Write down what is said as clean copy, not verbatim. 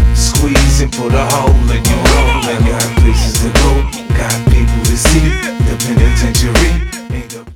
Squeeze and put a hole in your hole. I got places to go, got people to see. The penitentiary,